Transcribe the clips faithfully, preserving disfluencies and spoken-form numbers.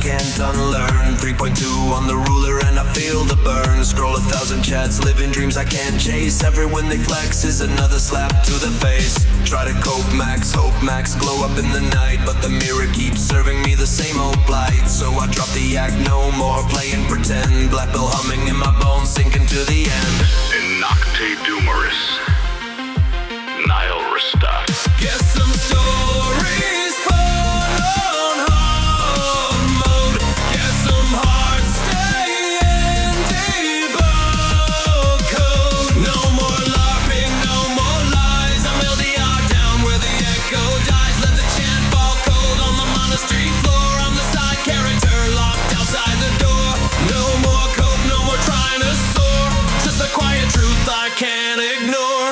can't unlearn. Three point two on the ruler and I feel the burn. Scroll a thousand chats, living dreams I can't chase. Everyone they flex is another slap to the face. Try to cope max, hope max, glow up in the night, but the mirror keeps serving me the same old blight. So I drop the act, no more playing pretend. Black pill humming in my bones, sinking to the end. In Nocte Dumoris, Nile Restat. Guess some stories fall on hard mode. Guess some hearts stay in debug code. No more LARPing, no more lies. I'm L D R down where the echo dies. Let the chant fall cold on the monastery floor. I'm the side character locked outside the door. No more cope, no more trying to soar. Just the quiet truth I can't ignore.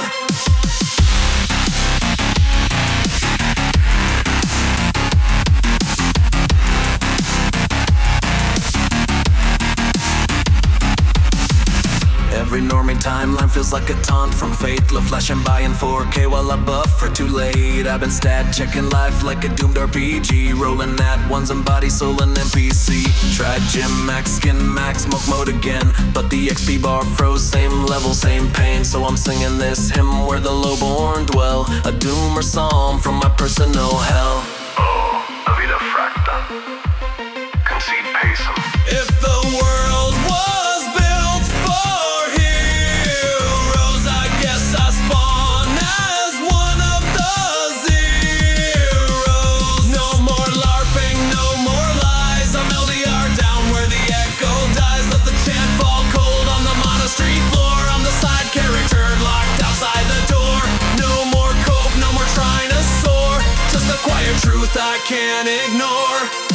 Every normie timeline feels like a taunt from fate. Love flashing by in four K while I buff for too late. I've been stat checking life like a doomed R P G. Rolling that ones and body, soul and N P C. Tried gym max, skin max, smoke mode again, but the X P bar froze, same level, same pain. So I'm singing this hymn where the lowborn dwell, a doom or psalm from my personal hell. Oh, la vida fracta. Concede pacem. If the world was built for heroes, I guess I spawn as one of the zeros. No more LARPing, no more lies. I'm L D R down where the echo dies. Let the chant fall cold on the monastery floor. I'm the side character locked outside the door. No more cope, no more trying to soar. Just the quiet truth I can't ignore.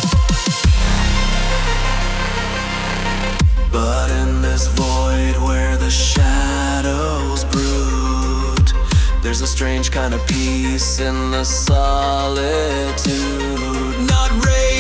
But in this void where the shadows brood, there's a strange kind of peace in the solitude. Not rage